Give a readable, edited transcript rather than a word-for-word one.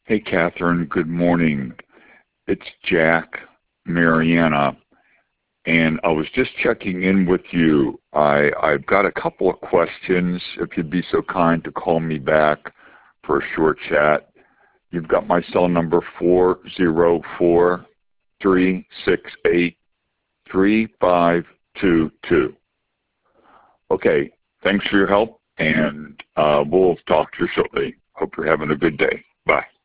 Hey, Catherine. Good morning. It's Jack, Mariana, and I was just checking in with you. I've got a couple of questions, if you'd be so kind to call me back for a short chat. You've got my cell number 404-368-3522. Okay, thanks for your help, and we'll talk to you shortly. Hope you're having a good day. Bye.